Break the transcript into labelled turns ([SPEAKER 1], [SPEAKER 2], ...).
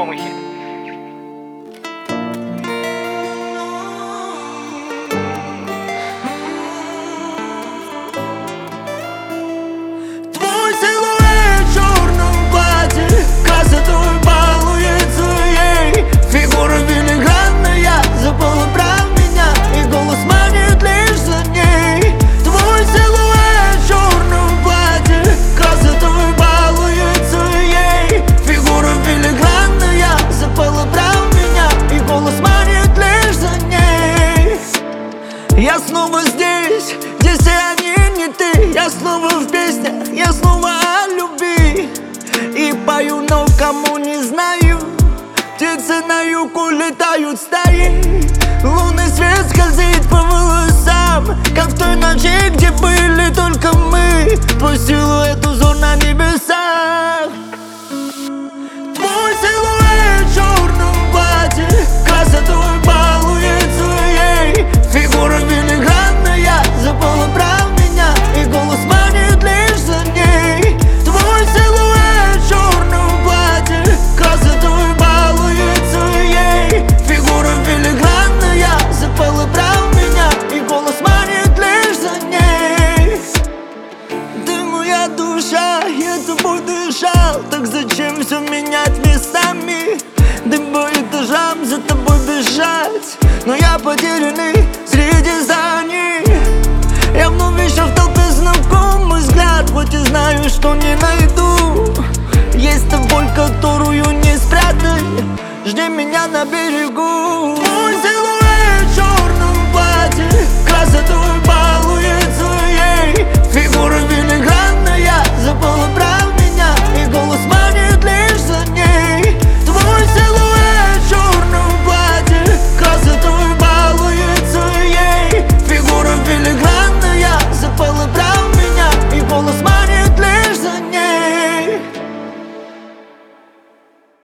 [SPEAKER 1] новом хите.
[SPEAKER 2] Твой силуэт в черном платье красотой балует своей. Фигура филигранная заполнит меня, и голос манит лишь за ней. Твой силуэт в черном платье красотой балует своей. Фигура филигранная заполнит меня, и голос манит лишь за ней. Я снова здесь, здесь и они не ты. Я снова в песнях, я снова о любви. И пою, но кому не знаю. Птицы на юг улетают стаей. Лунный свет скользит по волосам, как в той ночи, где были только мы. Твой силуэт узор на небесах. Твой силуэт в черном платье красотой балует своей. Фигура филигранная заполнит меня, и голос манит лишь за ней. Твой силуэт в черном платье красотой балует своей. Фигура филигранная заполнит меня, и голос манит лишь за ней. Ты моя душа, я тобой дышал, так зачем все менять местами? Ты по этажам за тобой бежать, но я потерянный среди зданий. Я вновь ищу в толпе знакомый взгляд, хоть и знаю, что не найду. Есть та боль, которую не спрятать, жди меня на берегу.